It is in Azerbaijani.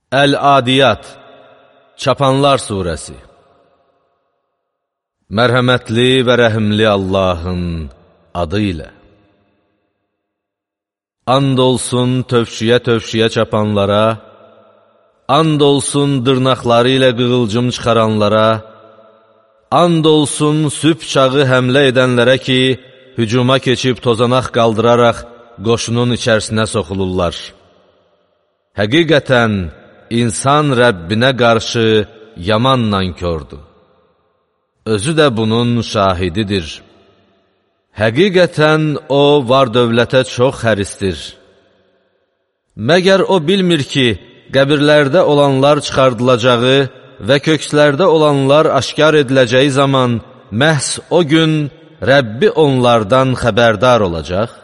Əl-Adiyat, Çapanlar Suresi. Mərhəmətli və rəhimli Allahın adı ilə. And olsun tövşüyə çapanlara, and olsun dırnaqları ilə qığılcım çıxaranlara, and olsun sübh çağı həmlə edənlərə ki, hücuma keçib tozanaq qaldıraraq qoşunun içərisinə soxulurlar. Həqiqətən, İnsan Rəbbinə qarşı yaman nankördür. Özü də bunun şahididir. Həqiqətən o var-dövlətə çox həristir. Məgər o bilmir ki, qəbirlərdə olanlar çıxardılacağı və kökslərdə olanlar aşkar ediləcəyi zaman məhz o gün Rəbbi onlardan xəbərdar olacaq?